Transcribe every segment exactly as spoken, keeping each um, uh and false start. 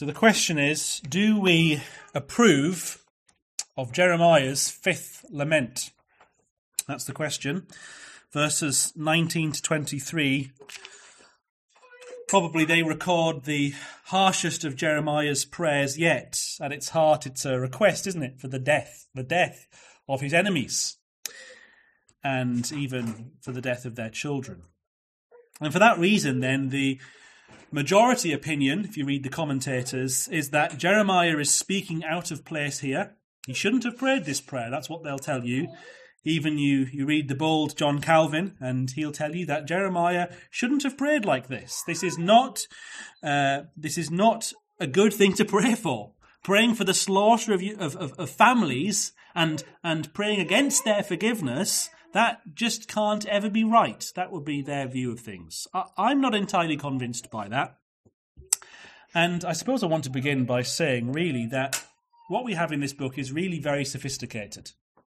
So the question is, do we approve of Jeremiah's fifth lament? That's the question. Verses nineteen to twenty-three, probably they record the harshest of Jeremiah's prayers yet. At its heart, it's a request, isn't it, for the death, the death of his enemies, and even for the death of their children. And for that reason, then, the majority opinion, if you read the commentators, is that Jeremiah is speaking out of place here. He shouldn't have prayed this prayer. That's what they'll tell you. Even you, you read the bold John Calvin, and he'll tell you that Jeremiah shouldn't have prayed like this. This is not, uh, this is not a good thing to pray for. Praying for the slaughter of, of, of, of families and and praying against their forgiveness, that just can't ever be right. That would be their view of things. I, I'm not entirely convinced by that. And I suppose I want to begin by saying, really, that what we have in this book is really very sophisticated.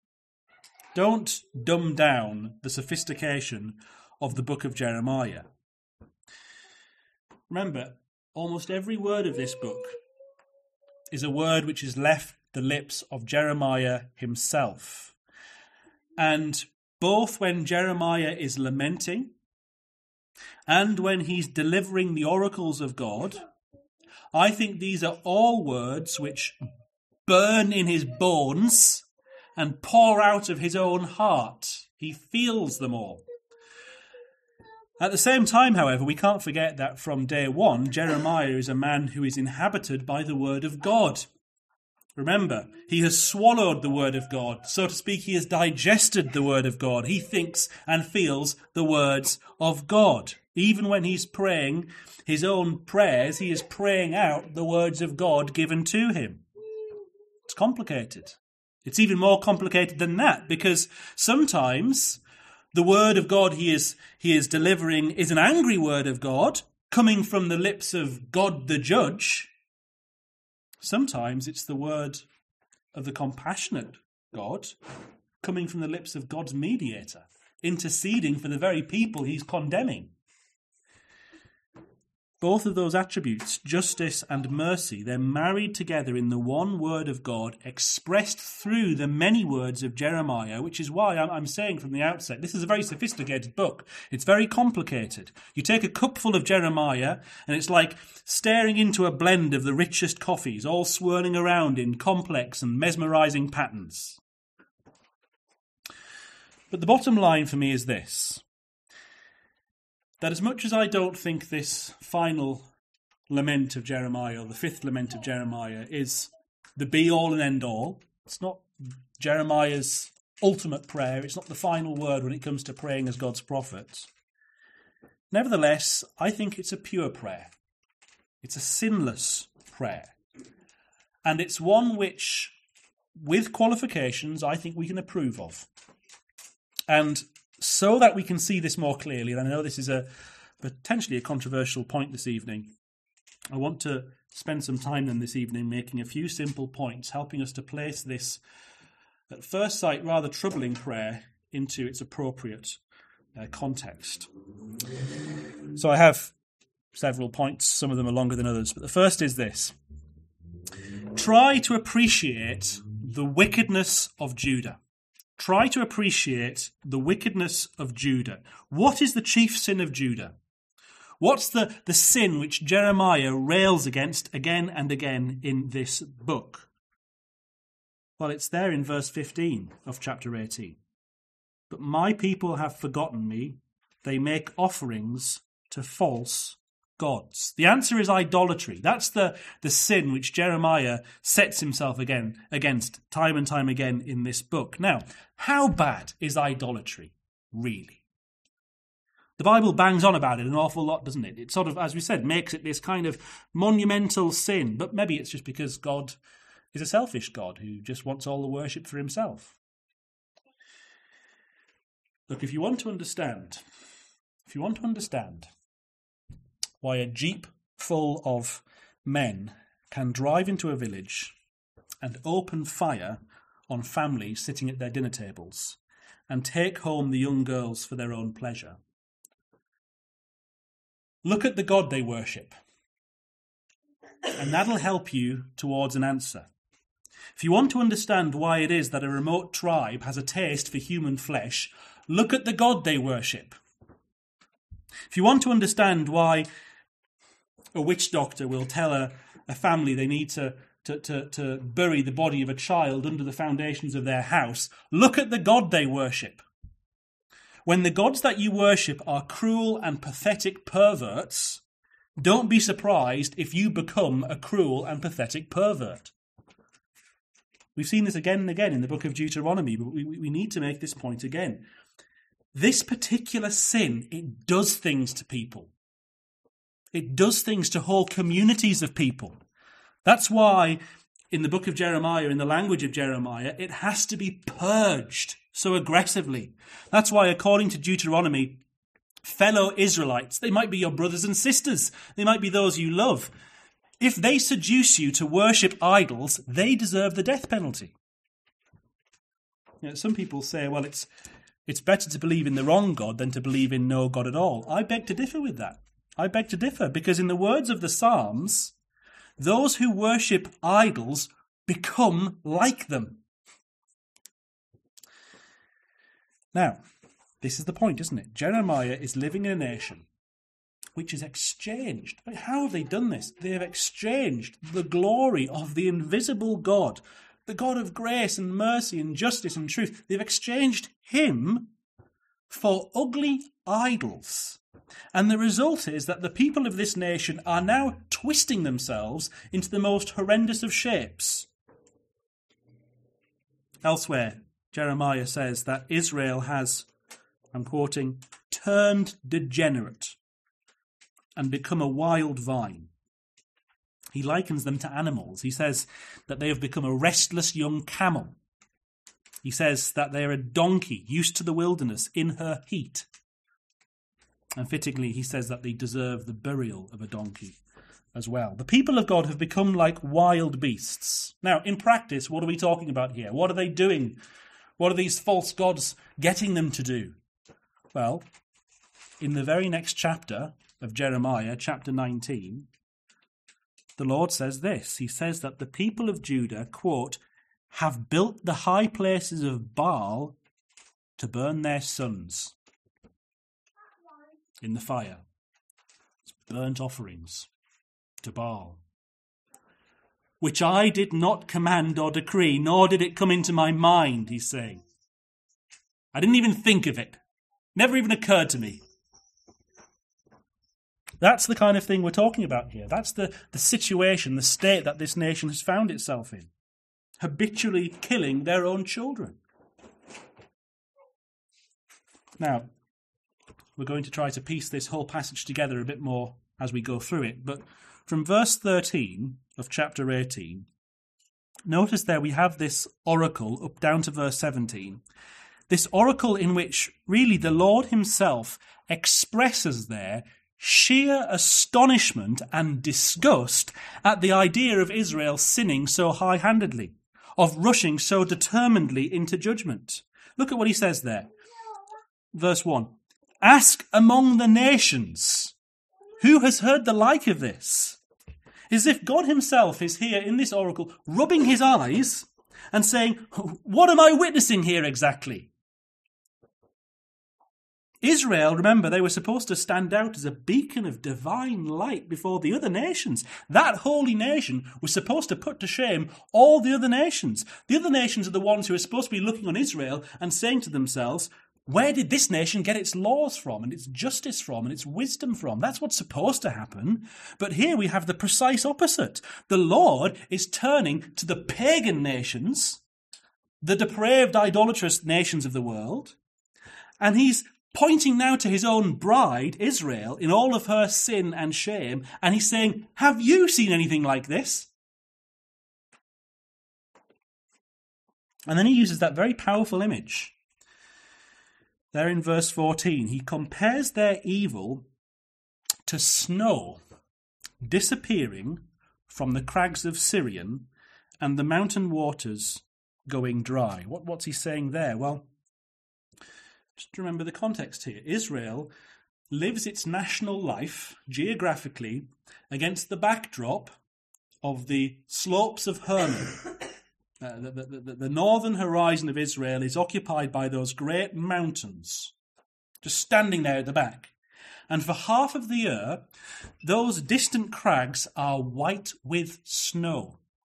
Don't dumb down the sophistication of the book of Jeremiah. Remember, almost every word of this book is a word which has left the lips of Jeremiah himself. And both when Jeremiah is lamenting and when he's delivering the oracles of God, I think these are all words which burn in his bones and pour out of his own heart. He feels them all. At the same time, however, we can't forget that from day one, Jeremiah is a man who is inhabited by the word of God. Remember, he has swallowed the word of God. So to speak, he has digested the word of God. He thinks and feels the words of God. Even when he's praying his own prayers, he is praying out the words of God given to him. It's complicated. It's even more complicated than that, because sometimes the word of God he is he is delivering is an angry word of God coming from the lips of God the judge. Sometimes it's the word of the compassionate God coming from the lips of God's mediator, interceding for the very people he's condemning. Both of those attributes, justice and mercy, they're married together in the one word of God, expressed through the many words of Jeremiah, which is why I'm saying from the outset, this is a very sophisticated book. It's very complicated. You take a cupful of Jeremiah, and it's like staring into a blend of the richest coffees, all swirling around in complex and mesmerizing patterns. But the bottom line for me is this: that as much as I don't think this final lament of Jeremiah, or the fifth lament of Jeremiah, is the be-all and end-all, it's not Jeremiah's ultimate prayer, it's not the final word when it comes to praying as God's prophet. Nevertheless, I think it's a pure prayer. It's a sinless prayer. And it's one which, with qualifications, I think we can approve of. And so that we can see this more clearly, and I know this is a potentially a controversial point this evening, I want to spend some time then this evening making a few simple points, helping us to place this, at first sight, rather troubling prayer into its appropriate uh, context. So I have several points, some of them are longer than others, but the first is this: try to appreciate the wickedness of Judah. Try to appreciate the wickedness of Judah. What is the chief sin of Judah? What's the, the sin which Jeremiah rails against again and again in this book? Well, it's there in verse fifteen of chapter eighteen. But my people have forgotten me. They make offerings to false gods. The answer is idolatry. That's the, the sin which Jeremiah sets himself again against time and time again in this book. Now, how bad is idolatry, really? The Bible bangs on about it an awful lot, doesn't it? It sort of, as we said, makes it this kind of monumental sin. But maybe it's just because God is a selfish God who just wants all the worship for himself. Look, if you want to understand, if you want to understand why a jeep full of men can drive into a village and open fire on families sitting at their dinner tables and take home the young girls for their own pleasure, look at the God they worship. And that'll help you towards an answer. If you want to understand why it is that a remote tribe has a taste for human flesh, look at the God they worship. If you want to understand why a witch doctor will tell a, a family they need to, to, to, to bury the body of a child under the foundations of their house, look at the God they worship. When the gods that you worship are cruel and pathetic perverts, don't be surprised if you become a cruel and pathetic pervert. We've seen this again and again in the book of Deuteronomy, but we, we need to make this point again. This particular sin, it does things to people. It does things to whole communities of people. That's why in the book of Jeremiah, in the language of Jeremiah, it has to be purged so aggressively. That's why, according to Deuteronomy, fellow Israelites, they might be your brothers and sisters, they might be those you love. If they seduce you to worship idols, they deserve the death penalty. You know, some people say, well, it's it's better to believe in the wrong God than to believe in no God at all. I beg to differ with that. I beg to differ, because in the words of the Psalms, those who worship idols become like them. Now, this is the point, isn't it? Jeremiah is living in a nation which has exchanged. How have they done this? They have exchanged the glory of the invisible God, the God of grace and mercy and justice and truth. They've exchanged him for ugly idols. And the result is that the people of this nation are now twisting themselves into the most horrendous of shapes. Elsewhere, Jeremiah says that Israel has, I'm quoting, turned degenerate and become a wild vine. He likens them to animals. He says that they have become a restless young camel. He says that they are a donkey used to the wilderness in her heat. And fittingly, he says that they deserve the burial of a donkey as well. The people of God have become like wild beasts. Now, in practice, what are we talking about here? What are they doing? What are these false gods getting them to do? Well, in the very next chapter of Jeremiah, chapter nineteen, the Lord says this. He says that the people of Judah, quote, have built the high places of Baal to burn their sons in the fire. It's burnt offerings to Baal, which I did not command or decree, nor did it come into my mind, he's saying. I didn't even think of it. Never even occurred to me. That's the kind of thing we're talking about here. That's the, the situation, the state that this nation has found itself in. Habitually killing their own children. Now, we're going to try to piece this whole passage together a bit more as we go through it. But from verse thirteen of chapter eighteen, notice there we have this oracle up down to verse seventeen. This oracle in which really the Lord himself expresses there sheer astonishment and disgust at the idea of Israel sinning so high-handedly, of rushing so determinedly into judgment. Look at what he says there. Verse one. Ask among the nations, who has heard the like of this? As if God himself is here in this oracle, rubbing his eyes and saying, what am I witnessing here exactly? Israel, remember, they were supposed to stand out as a beacon of divine light before the other nations. That holy nation was supposed to put to shame all the other nations. The other nations are the ones who are supposed to be looking on Israel and saying to themselves, where did this nation get its laws from and its justice from and its wisdom from? That's what's supposed to happen. But here we have the precise opposite. The Lord is turning to the pagan nations, the depraved, idolatrous nations of the world, and he's pointing now to his own bride, Israel, in all of her sin and shame, and he's saying, have you seen anything like this? And then he uses that very powerful image. There in verse fourteen, he compares their evil to snow disappearing from the crags of Sirion and the mountain waters going dry. What, what's he saying there? Well, just remember the context here. Israel lives its national life geographically against the backdrop of the slopes of Hermon. Uh, the, the, the, the northern horizon of Israel is occupied by those great mountains, just standing there at the back. And for half of the year, those distant crags are white with snow.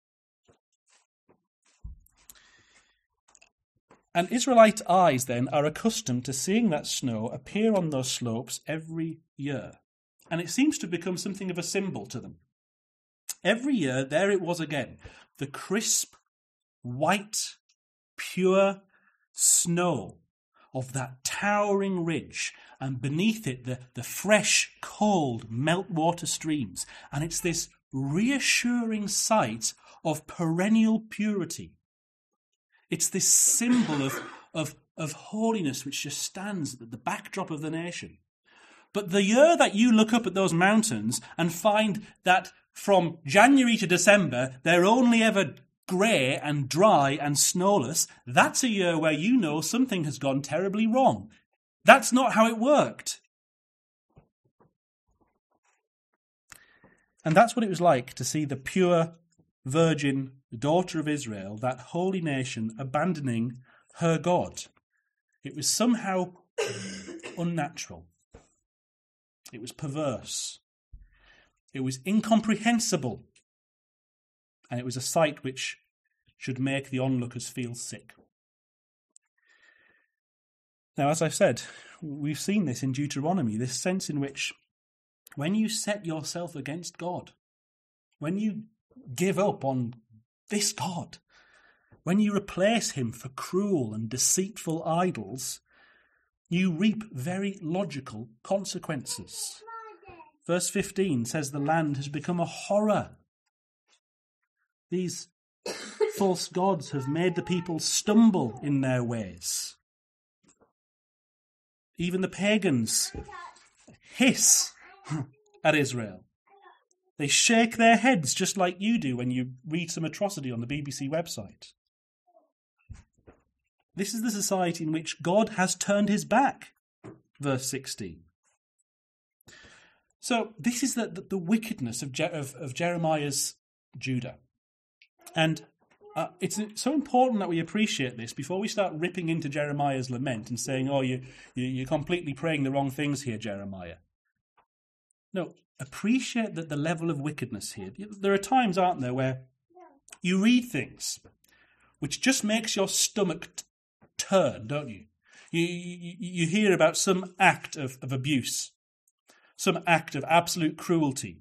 And Israelite eyes then are accustomed to seeing that snow appear on those slopes every year. And it seems to become something of a symbol to them. Every year, there it was again, the crisp, white, pure snow of that towering ridge, and beneath it the, the fresh, cold meltwater streams. And it's this reassuring sight of perennial purity. It's this symbol of, of, of holiness which just stands at the backdrop of the nation. But the year that you look up at those mountains and find that from January to December they're only ever grey and dry and snowless, that's a year where you know something has gone terribly wrong. That's not how it worked. And that's what it was like to see the pure virgin daughter of Israel, that holy nation, abandoning her God. It was somehow unnatural. It was perverse. It was incomprehensible. And it was a sight which should make the onlookers feel sick. Now, as I've said, we've seen this in Deuteronomy, this sense in which when you set yourself against God, when you give up on this God, when you replace him for cruel and deceitful idols, you reap very logical consequences. Verse fifteen says the land has become a horror. These false gods have made the people stumble in their ways. Even the pagans hiss at Israel. They shake their heads just like you do when you read some atrocity on the B B C website. This is the society in which God has turned his back. Verse sixteen. So this is the, the, the wickedness of, Je- of, of Jeremiah's Judah. And uh, it's so important that we appreciate this before we start ripping into Jeremiah's lament and saying, oh, you, you, you're completely praying the wrong things here, Jeremiah. No, appreciate that the level of wickedness here. There are times, aren't there, where you read things which just makes your stomach t- turn, don't you? You, you? you hear about some act of, of abuse, some act of absolute cruelty.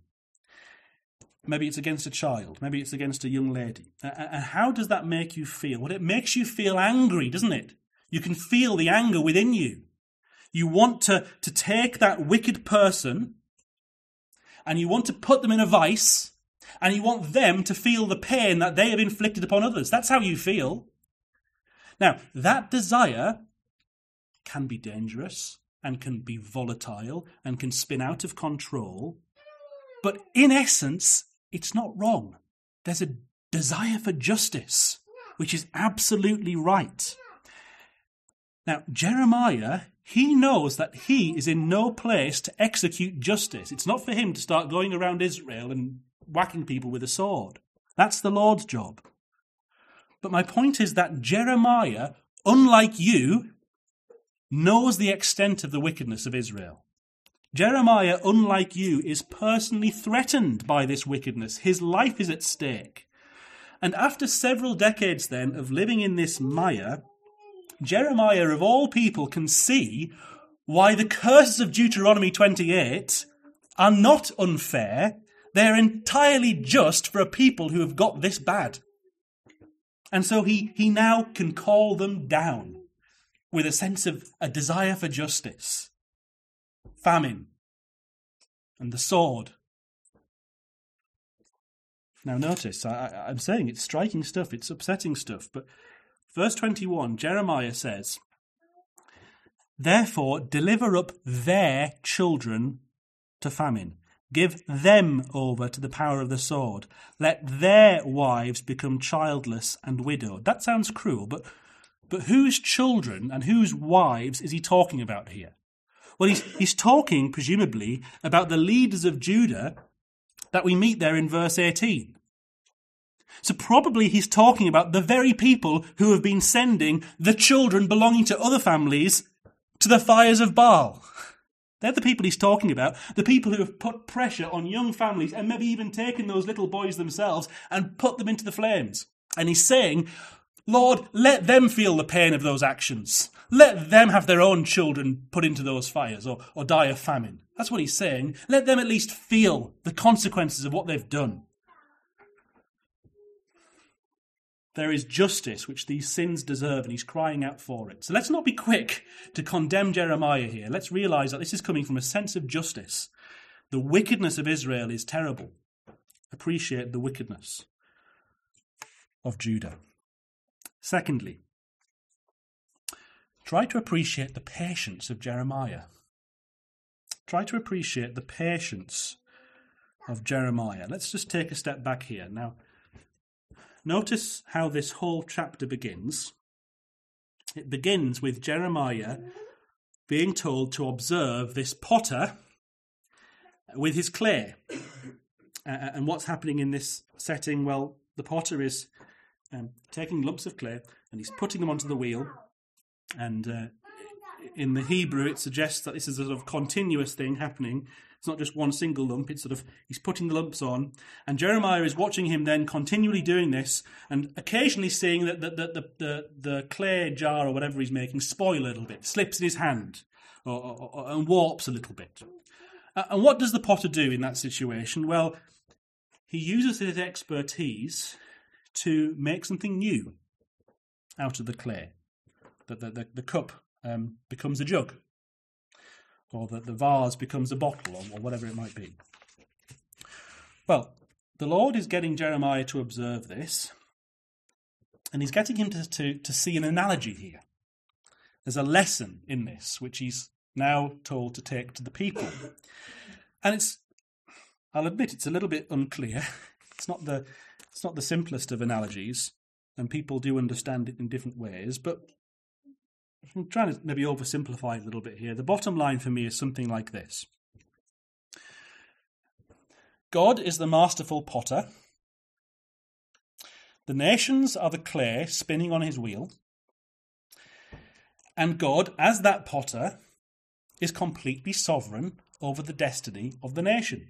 Maybe it's against a child. Maybe it's against a young lady. And how does that make you feel? Well, it makes you feel angry, doesn't it? You can feel the anger within you. You want to, to take that wicked person and you want to put them in a vice and you want them to feel the pain that they have inflicted upon others. That's how you feel. Now, that desire can be dangerous and can be volatile and can spin out of control. But in essence, it's not wrong. There's a desire for justice, which is absolutely right. Now, Jeremiah, he knows that he is in no place to execute justice. It's not for him to start going around Israel and whacking people with a sword. That's the Lord's job. But my point is that Jeremiah, unlike you, knows the extent of the wickedness of Israel. Jeremiah, unlike you, is personally threatened by this wickedness. His life is at stake. And after several decades then of living in this mire, Jeremiah, of all people, can see why the curses of Deuteronomy twenty-eight are not unfair. They're entirely just for a people who have got this bad. And so he, he now can call them down with a sense of a desire for justice. Famine and the sword. Now notice, I, I'm saying it's striking stuff, it's upsetting stuff, but verse twenty-one, Jeremiah says, therefore deliver up their children to famine. Give them over to the power of the sword. Let their wives become childless and widowed. That sounds cruel, but, but whose children and whose wives is he talking about here? Well, he's, he's talking, presumably, about the leaders of Judah that we meet there in verse eighteen. So probably he's talking about the very people who have been sending the children belonging to other families to the fires of Baal. They're the people he's talking about, the people who have put pressure on young families and maybe even taken those little boys themselves and put them into the flames. And he's saying, Lord, let them feel the pain of those actions. Let them have their own children put into those fires or, or die of famine. That's what he's saying. Let them at least feel the consequences of what they've done. There is justice which these sins deserve, and he's crying out for it. So let's not be quick to condemn Jeremiah here. Let's realise that this is coming from a sense of justice. The wickedness of Israel is terrible. Appreciate the wickedness of Judah. Secondly, try to appreciate the patience of Jeremiah. Try to appreciate the patience of Jeremiah. Let's just take a step back here. Now, notice how this whole chapter begins. It begins with Jeremiah being told to observe this potter with his clay. Uh, and what's happening in this setting? Well, the potter is um, taking lumps of clay and he's putting them onto the wheel. And uh, in the Hebrew, it suggests that this is a sort of continuous thing happening. It's not just one single lump. It's sort of, he's putting the lumps on. And Jeremiah is watching him then continually doing this and occasionally seeing that the, the, the, the, the clay jar or whatever he's making spoil a little bit, slips in his hand or, or, or, and warps a little bit. Uh, and what does the potter do in that situation? Well, he uses his expertise to make something new out of the clay. The, the, the, the cup um, becomes a jug. Or that the vase becomes a bottle, or, or whatever it might be. Well, the Lord is getting Jeremiah to observe this, and he's getting him to, to, to see an analogy here. There's a lesson in this, which he's now told to take to the people. And it's, I'll admit, it's a little bit unclear. It's not the, it's not the simplest of analogies, and people do understand it in different ways, but I'm trying to maybe oversimplify it a little bit here. The bottom line for me is something like this. God is the masterful potter. The nations are the clay spinning on his wheel. And God, as that potter, is completely sovereign over the destiny of the nation.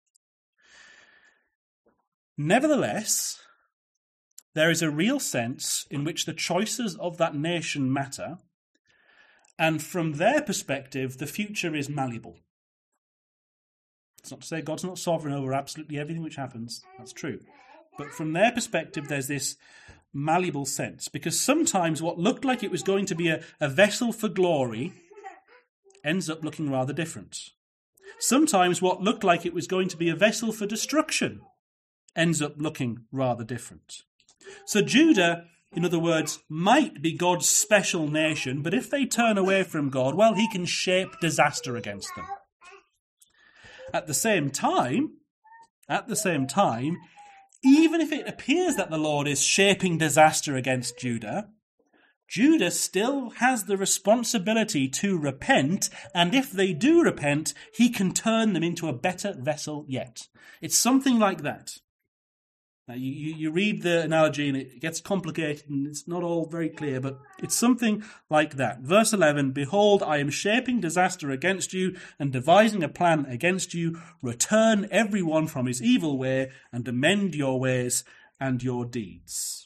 Nevertheless, there is a real sense in which the choices of that nation matter. And from their perspective, the future is malleable. It's not to say God's not sovereign over absolutely everything which happens. That's true. But from their perspective, there's this malleable sense. Because sometimes what looked like it was going to be a, a vessel for glory ends up looking rather different. Sometimes what looked like it was going to be a vessel for destruction ends up looking rather different. So Judah, in other words, might be God's special nation, but if they turn away from God, well, he can shape disaster against them. At the same time, at the same time, even if it appears that the Lord is shaping disaster against Judah, Judah still has the responsibility to repent, and if they do repent, he can turn them into a better vessel yet. It's something like that. Now, you, you, you read the analogy and it gets complicated and it's not all very clear, but it's something like that. Verse eleven, behold, I am shaping disaster against you and devising a plan against you. Return everyone from his evil way and amend your ways and your deeds.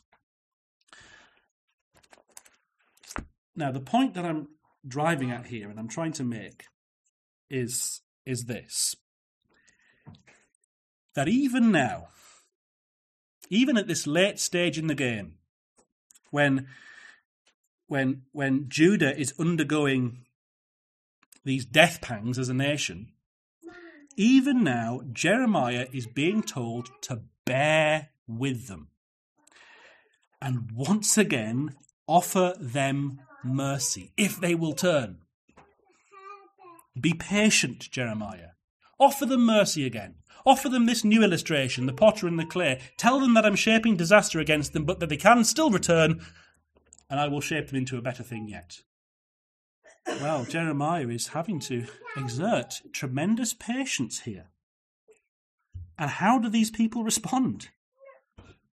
Now, the point that I'm driving at here and I'm trying to make is, is this. That even now, even at this late stage in the game, when, when, when Judah is undergoing these death pangs as a nation, even now, Jeremiah is being told to bear with them. And once again, offer them mercy, if they will turn. Be patient, Jeremiah. Offer them mercy again. Offer them this new illustration, the potter and the clay. Tell them that I'm shaping disaster against them, but that they can still return, and I will shape them into a better thing yet. Well, Jeremiah is having to exert tremendous patience here. And how do these people respond?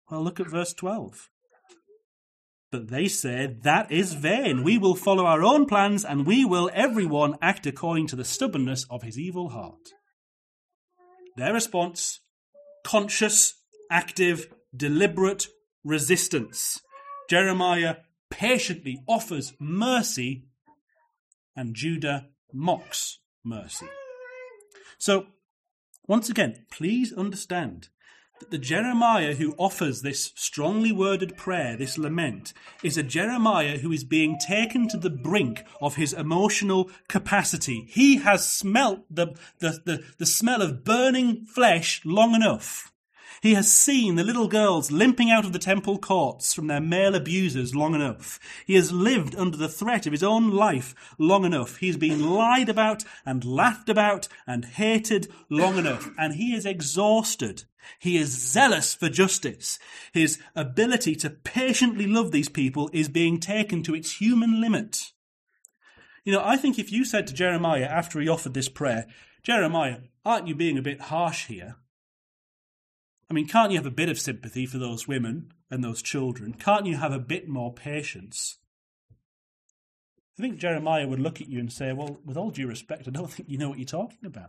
Well, look at verse twelve. But they say, that is vain. We will follow our own plans, and we will, everyone, act according to the stubbornness of his evil heart. Their response, conscious, active, deliberate resistance. Jeremiah patiently offers mercy, and Judah mocks mercy. So, once again, please understand that the Jeremiah who offers this strongly worded prayer, this lament, is a Jeremiah who is being taken to the brink of his emotional capacity. He has smelt the, the, the, the smell of burning flesh long enough. He has seen the little girls limping out of the temple courts from their male abusers long enough. He has lived under the threat of his own life long enough. He's been lied about and laughed about and hated long enough. And he is exhausted. He is zealous for justice. His ability to patiently love these people is being taken to its human limit. You know, I think if you said to Jeremiah after he offered this prayer, Jeremiah, aren't you being a bit harsh here? I mean, can't you have a bit of sympathy for those women and those children? Can't you have a bit more patience? I think Jeremiah would look at you and say, well, with all due respect, I don't think you know what you're talking about.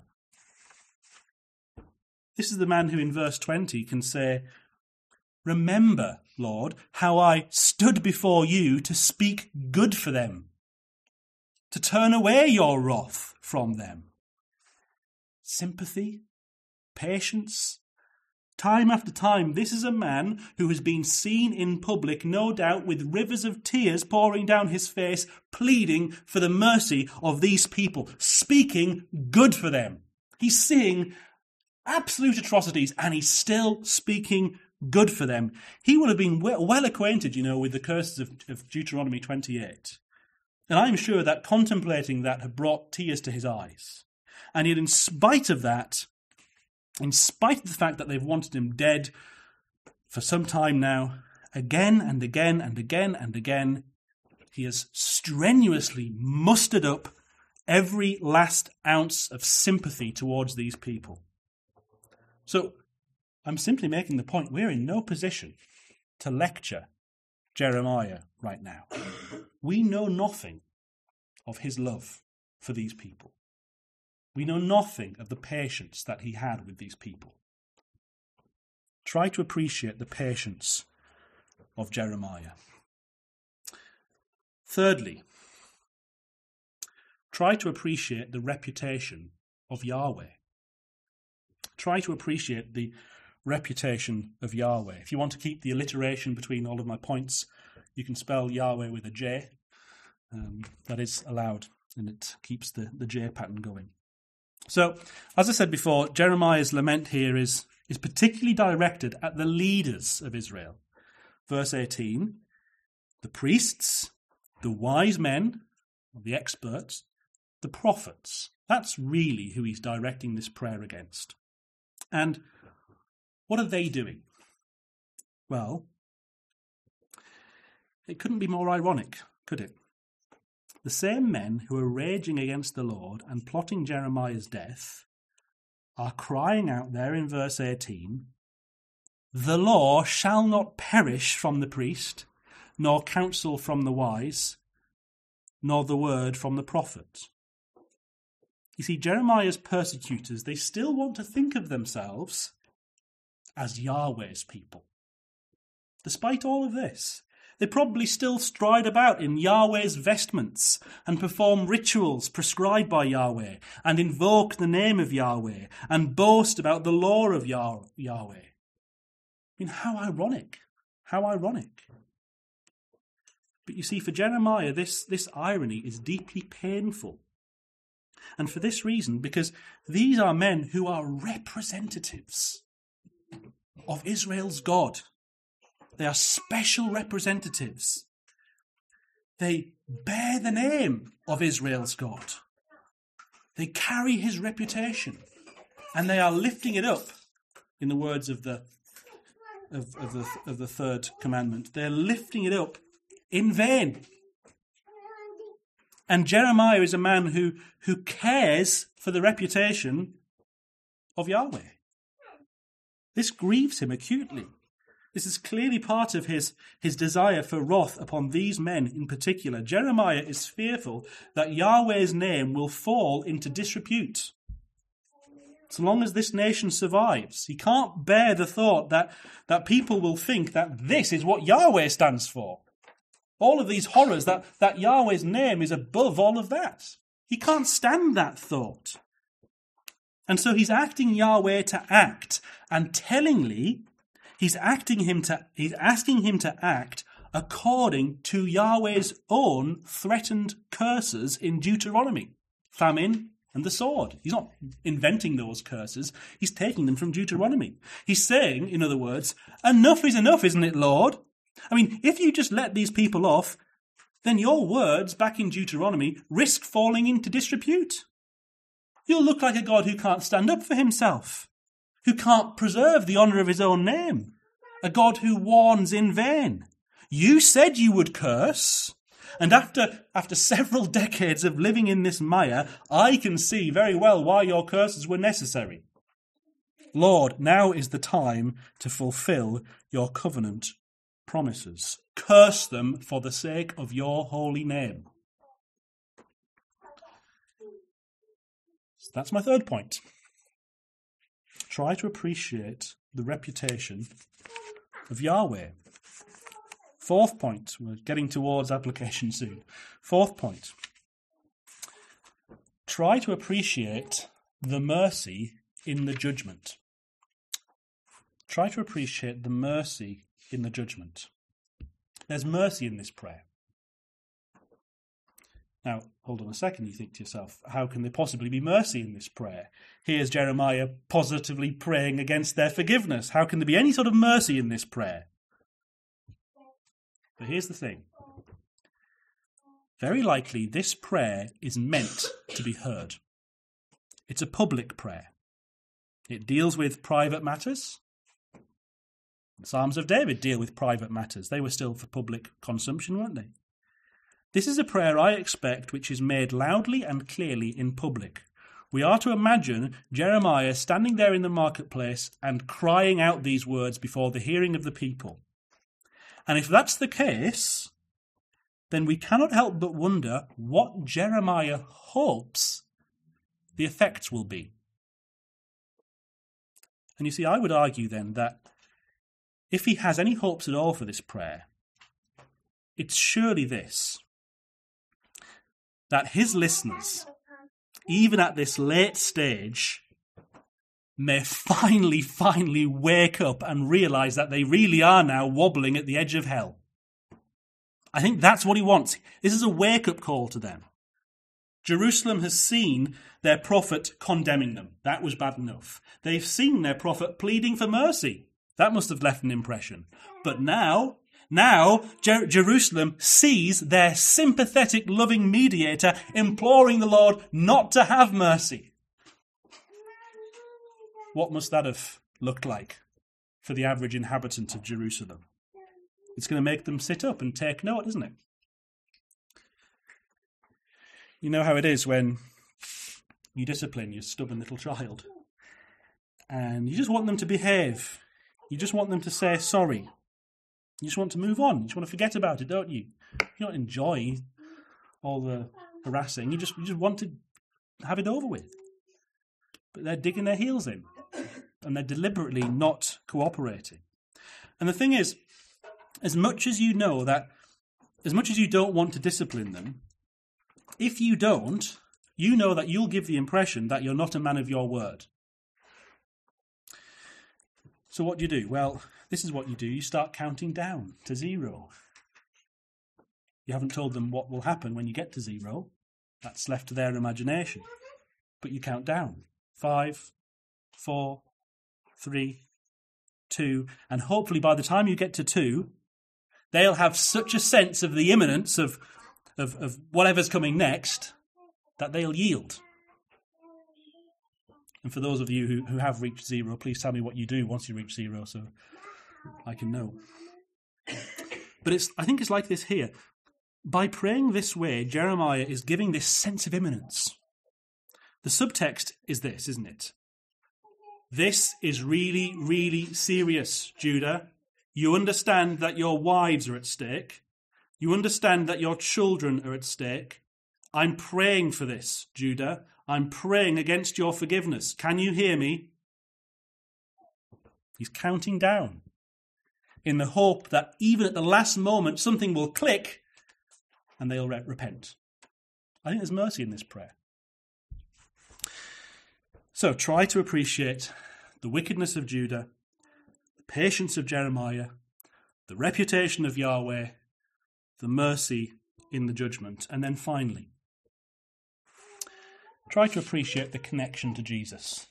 This is the man who in verse twenty can say, remember, Lord, how I stood before you to speak good for them, to turn away your wrath from them. Sympathy, patience. Time after time, this is a man who has been seen in public, no doubt, with rivers of tears pouring down his face, pleading for the mercy of these people, speaking good for them. He's seeing absolute atrocities, and he's still speaking good for them. He would have been well, well acquainted, you know, with the curses of, of Deuteronomy twenty-eight. And I'm sure that contemplating that had brought tears to his eyes. And yet in spite of that, in spite of the fact that they've wanted him dead for some time now, again and again and again and again, he has strenuously mustered up every last ounce of sympathy towards these people. So I'm simply making the point, we're in no position to lecture Jeremiah right now. We know nothing of his love for these people. We know nothing of the patience that he had with these people. Try to appreciate the patience of Jeremiah. Thirdly, try to appreciate the reputation of Yahweh. Try to appreciate the reputation of Yahweh. If you want to keep the alliteration between all of my points, you can spell Yahweh with a J. Um, that is allowed, and it keeps the, the J pattern going. So, as I said before, Jeremiah's lament here is, is particularly directed at the leaders of Israel. Verse eighteen, the priests, the wise men, the experts, the prophets. That's really who he's directing this prayer against. And what are they doing? Well, it couldn't be more ironic, could it? The same men who are raging against the Lord and plotting Jeremiah's death are crying out there in verse eighteen, the law shall not perish from the priest, nor counsel from the wise, nor the word from the prophet. You see, Jeremiah's persecutors, they still want to think of themselves as Yahweh's people. Despite all of this, they probably still stride about in Yahweh's vestments and perform rituals prescribed by Yahweh and invoke the name of Yahweh and boast about the law of Yah- Yahweh. I mean, how ironic. How ironic. But you see, for Jeremiah, this, this irony is deeply painful. And for this reason, because these are men who are representatives of Israel's God. They are special representatives. They bear the name of Israel's God. They carry his reputation. And they are lifting it up, in the words of the, of, of the, of the third commandment. They're lifting it up in vain. And Jeremiah is a man who, who cares for the reputation of Yahweh. This grieves him acutely. This is clearly part of his, his desire for wrath upon these men in particular. Jeremiah is fearful that Yahweh's name will fall into disrepute. So long as this nation survives, he can't bear the thought that, that people will think that this is what Yahweh stands for. All of these horrors, that, that Yahweh's name is above all of that. He can't stand that thought. And so he's acting Yahweh to act, and tellingly, he's acting him to he's asking him to act according to Yahweh's own threatened curses in Deuteronomy, famine and the sword. He's not inventing those curses, he's taking them from Deuteronomy. He's saying, in other words, enough is enough, isn't it, Lord? I mean, if you just let these people off, then your words back in Deuteronomy risk falling into disrepute. You'll look like a God who can't stand up for himself, who can't preserve the honour of his own name, a God who warns in vain. You said you would curse, and after, after several decades of living in this mire, I can see very well why your curses were necessary. Lord, now is the time to fulfil your covenant promises. Curse them for the sake of your holy name. So that's my third point. Try to appreciate the reputation of Yahweh. Fourth point. We're getting towards application soon. Fourth point. Try to appreciate the mercy in the judgment. Try to appreciate the mercy in the judgment. There's mercy in this prayer. Now, hold on a second, you think to yourself, how can there possibly be mercy in this prayer? Here's Jeremiah positively praying against their forgiveness. How can there be any sort of mercy in this prayer? But here's the thing. Very likely this prayer is meant to be heard. It's a public prayer. It deals with private matters. The Psalms of David deal with private matters. They were still for public consumption, weren't they? This is a prayer, I expect, which is made loudly and clearly in public. We are to imagine Jeremiah standing there in the marketplace and crying out these words before the hearing of the people. And if that's the case, then we cannot help but wonder what Jeremiah hopes the effects will be. And you see, I would argue then that if he has any hopes at all for this prayer, it's surely this: that his listeners, even at this late stage, may finally, finally wake up and realise that they really are now wobbling at the edge of hell. I think that's what he wants. This is a wake-up call to them. Jerusalem has seen their prophet condemning them. That was bad enough. They've seen their prophet pleading for mercy. That must have left an impression. But now... Now, Jer- Jerusalem sees their sympathetic, loving mediator imploring the Lord not to have mercy. What must that have looked like for the average inhabitant of Jerusalem? It's going to make them sit up and take note, isn't it? You know how it is when you discipline your stubborn little child, and you just want them to behave. You just want them to say sorry. You just want to move on. You just want to forget about it, don't you? You don't enjoy all the harassing. You just you just want to have it over with. But they're digging their heels in, and they're deliberately not cooperating. And the thing is, as much as you know that, as much as you don't want to discipline them, if you don't, you know that you'll give the impression that you're not a man of your word. So what do you do? Well, this is what you do. You start counting down to zero. You haven't told them what will happen when you get to zero. That's left to their imagination. But you count down. Five, four, three, two. And hopefully by the time you get to two, they'll have such a sense of the imminence of, of, of whatever's coming next that they'll yield. And for those of you who, who have reached zero, please tell me what you do once you reach zero so I can know. But it's I think it's like this here. By praying this way, Jeremiah is giving this sense of imminence. The subtext is this, isn't it? This is really, really serious, Judah. You understand that your wives are at stake. You understand that your children are at stake. I'm praying for this, Judah. I'm praying against your forgiveness. Can you hear me? He's counting down in the hope that even at the last moment something will click and they'll re- repent. I think there's mercy in this prayer. So try to appreciate the wickedness of Judah, the patience of Jeremiah, the reputation of Yahweh, the mercy in the judgment. And then finally, try to appreciate the connection to Jesus.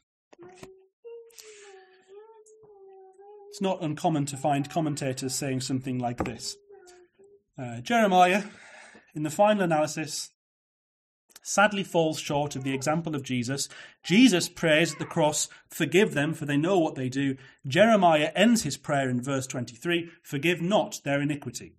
It's not uncommon to find commentators saying something like this. Uh, Jeremiah, in the final analysis, sadly falls short of the example of Jesus. Jesus prays at the cross, forgive them, for they know what they do. Jeremiah ends his prayer in verse twenty-three, forgive not their iniquity.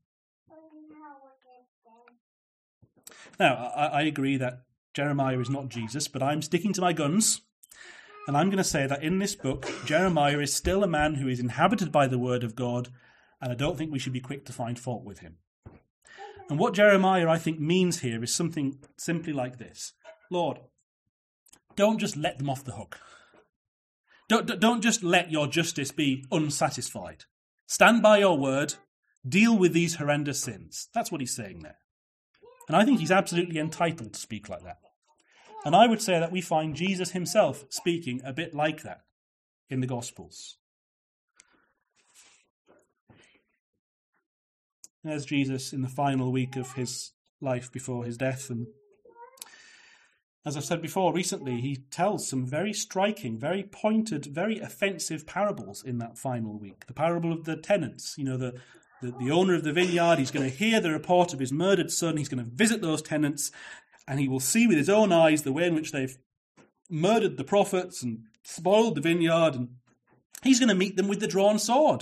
Now, I, I agree that Jeremiah is not Jesus, but I'm sticking to my guns. And I'm going to say that in this book, Jeremiah is still a man who is inhabited by the word of God, and I don't think we should be quick to find fault with him. And what Jeremiah, I think, means here is something simply like this. Lord, don't just let them off the hook. Don't, don't just let your justice be unsatisfied. Stand by your word. Deal with these horrendous sins. That's what he's saying there. And I think he's absolutely entitled to speak like that. And I would say that we find Jesus himself speaking a bit like that in the Gospels. There's Jesus in the final week of his life before his death. And as I've said before, recently, he tells some very striking, very pointed, very offensive parables in that final week. The parable of the tenants, you know, the, the, the owner of the vineyard, he's going to hear the report of his murdered son. He's going to visit those tenants, and he will see with his own eyes the way in which they've murdered the prophets and spoiled the vineyard, and he's going to meet them with the drawn sword.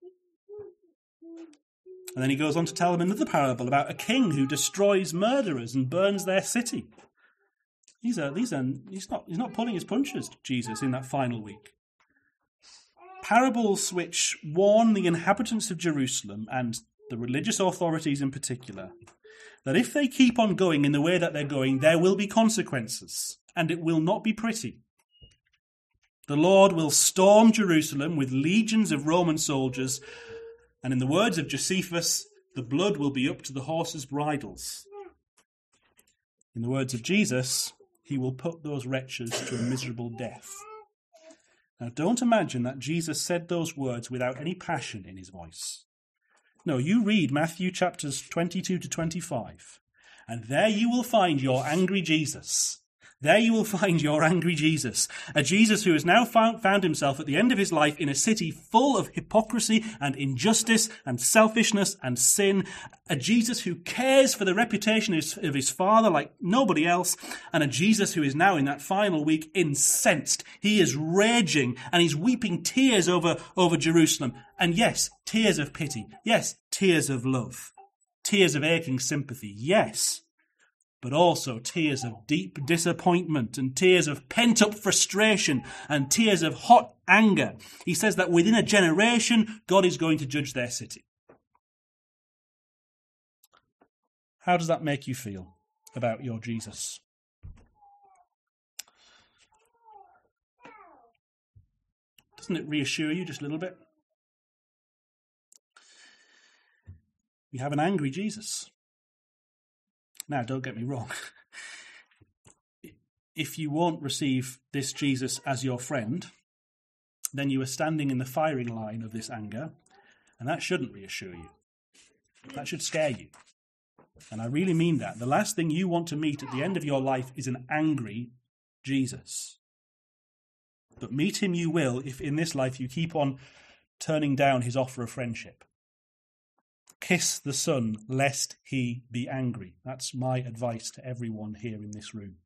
And then he goes on to tell them another parable about a king who destroys murderers and burns their city. These are, these are, he's not, he's not pulling his punches, Jesus, in that final week. Parables which warn the inhabitants of Jerusalem, and the religious authorities in particular, that if they keep on going in the way that they're going, there will be consequences, and it will not be pretty. The Lord will storm Jerusalem with legions of Roman soldiers, and in the words of Josephus, the blood will be up to the horses' bridles. In the words of Jesus, he will put those wretches to a miserable death. Now, don't imagine that Jesus said those words without any passion in his voice. No, you read Matthew chapters twenty-two to twenty-five, and there you will find your angry Jesus. There you will find your angry Jesus, a Jesus who has now found, found himself at the end of his life in a city full of hypocrisy and injustice and selfishness and sin, a Jesus who cares for the reputation of his, of his Father like nobody else, and a Jesus who is now in that final week incensed. He is raging and he's weeping tears over, over Jerusalem. And yes, tears of pity. Yes, tears of love. Tears of aching sympathy. Yes. But also tears of deep disappointment and tears of pent-up frustration and tears of hot anger. He says that within a generation, God is going to judge their city. How does that make you feel about your Jesus? Doesn't it reassure you just a little bit? We have an angry Jesus. Now, don't get me wrong. If you won't receive this Jesus as your friend, then you are standing in the firing line of this anger, and that shouldn't reassure you. That should scare you. And I really mean that. The last thing you want to meet at the end of your life is an angry Jesus. But meet him you will if in this life you keep on turning down his offer of friendship. Kiss the Son, lest he be angry. That's my advice to everyone here in this room.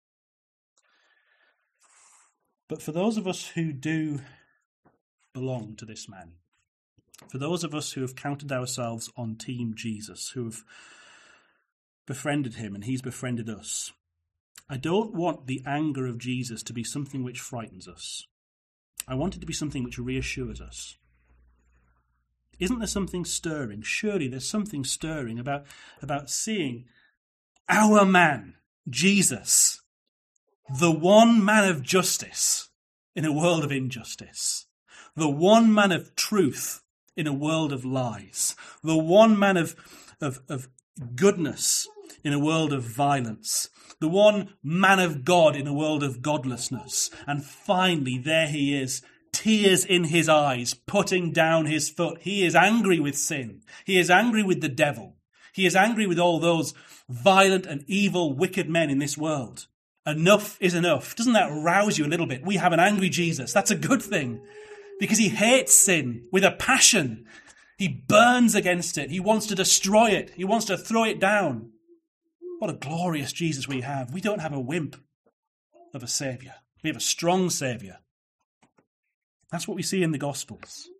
But for those of us who do belong to this man, for those of us who have counted ourselves on Team Jesus, who have befriended him and he's befriended us, I don't want the anger of Jesus to be something which frightens us. I want it to be something which reassures us. Isn't there something stirring? Surely there's something stirring about, about seeing our man, Jesus, the one man of justice in a world of injustice, the one man of truth in a world of lies, the one man of, of, of goodness in a world of violence, the one man of God in a world of godlessness. And finally, there he is, tears in his eyes, putting down his foot. He is angry with sin. He is angry with the devil. He is angry with all those violent and evil, wicked men in this world. Enough is enough. Doesn't that rouse you a little bit? We have an angry Jesus. That's a good thing, because he hates sin with a passion. He burns against it. He wants to destroy it. He wants to throw it down. What a glorious Jesus we have. We don't have a wimp of a saviour. We have a strong saviour. That's what we see in the Gospels.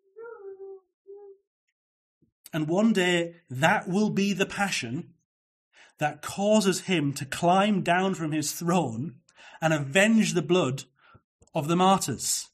And one day that will be the passion that causes him to climb down from his throne and avenge the blood of the martyrs.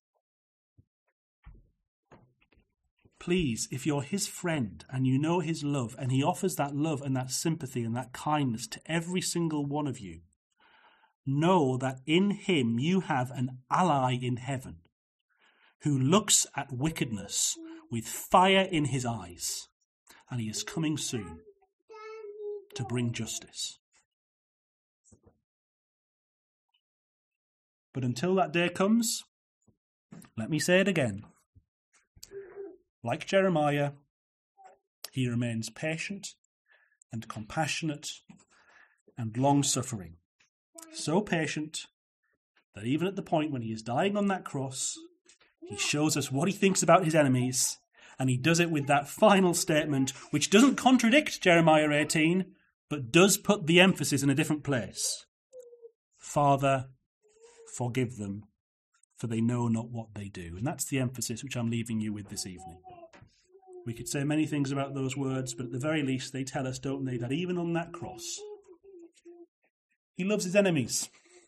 Please, if you're his friend and you know his love, and he offers that love and that sympathy and that kindness to every single one of you, know that in him you have an ally in heaven who looks at wickedness with fire in his eyes, and he is coming soon to bring justice. But until that day comes, let me say it again. Like Jeremiah, he remains patient and compassionate and long-suffering. So patient that even at the point when he is dying on that cross, he shows us what he thinks about his enemies, and he does it with that final statement, which doesn't contradict Jeremiah eighteen, but does put the emphasis in a different place. Father, forgive them, for they know not what they do. And that's the emphasis which I'm leaving you with this evening. We could say many things about those words, but at the very least they tell us, don't they, that even on that cross, he loves his enemies.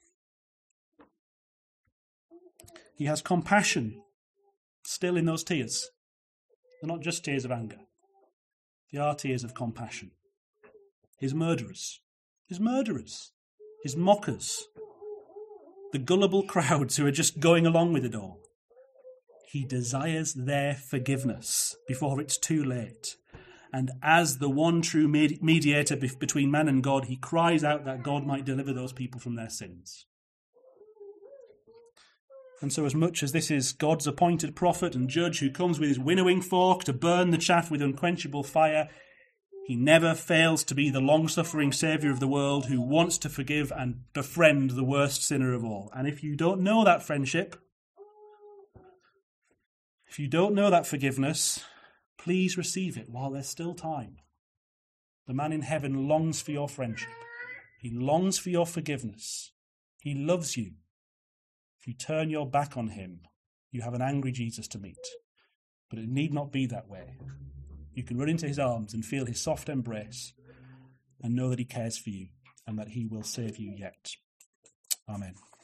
He has compassion still in those tears. They're not just tears of anger. They are tears of compassion. His murderers, his murderers, his mockers, the gullible crowds who are just going along with it all. He desires their forgiveness before it's too late. And as the one true mediator between man and God, he cries out that God might deliver those people from their sins. And so as much as this is God's appointed prophet and judge who comes with his winnowing fork to burn the chaff with unquenchable fire, he never fails to be the long-suffering saviour of the world who wants to forgive and befriend the worst sinner of all. And if you don't know that friendship, if you don't know that forgiveness, please receive it while there's still time. The man in heaven longs for your friendship. He longs for your forgiveness. He loves you. If you turn your back on him, you have an angry Jesus to meet. But it need not be that way. You can run into his arms and feel his soft embrace and know that he cares for you and that he will save you yet. Amen.